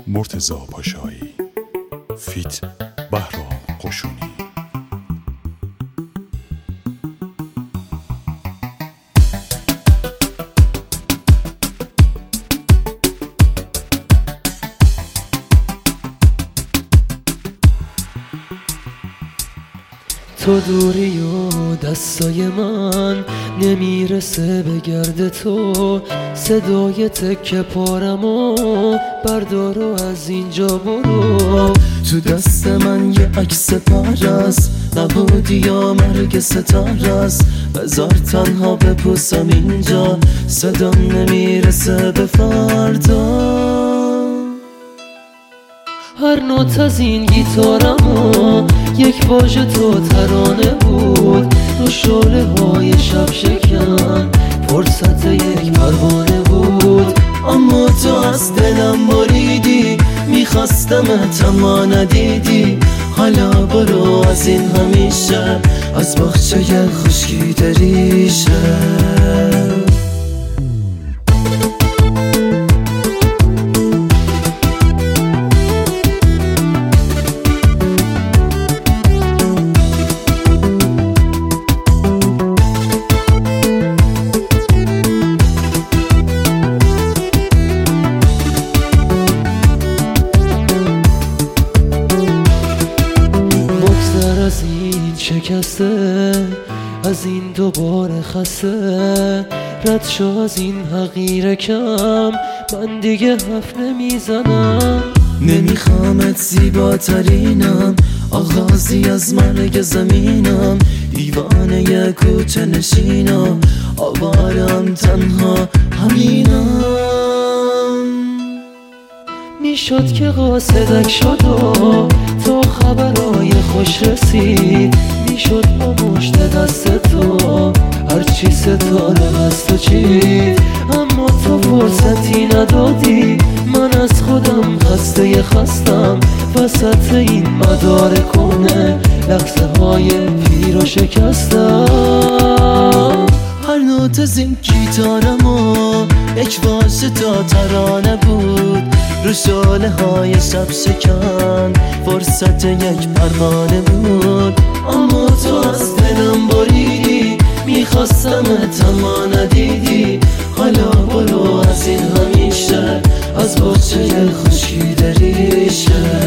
مرتضی پاشایی فیت بهرام قشونی. تو دوری و دستای من نمیرسه به گرد تو، صدای تکه پارمو بردار و از اینجا برو. تو دست من یه عکس پرست، نبودی یا مرگ ستارست. بذار تنها بپوسم اینجا، صدام نمیرسه به فردا. هر نوت از این گیتارمو یک واژه تو ترانه بود، رو شعله های شب شکن فرصت یک پروانه بود. اما تو از دلم بریدی، میخواستمت اما ندیدی. حالا برو از این همیشه، از باغچه خشکی دریشه. از این شکسته، از این دوباره خسته، رد شو از این حقیر کم، من دیگه حرف نمیزنم. نمیخوامت زیباترینم، آغازی از مرگ زمینم. دیوانه کوچه نشینم، آوارم تنها همینم. میشد که قاصدک شد و تا خبرای خوش رسید، میشد با مشت دست تو هرچی ستاره بست و چید. اما تو فرصتی ندادی، من از خودم خستم وسط این مدار کنه، لحظه های پیر و شکستم. هر نوت از این گیتارمو یک واژه تا ترانه بود، رو شعله های شب شکن فرصت یک پروانه بود. اما تو از دلم بریدی، میخواستمت اما ندیدی. حالا برو از این همیشه، از باغچه خشکی دریشه.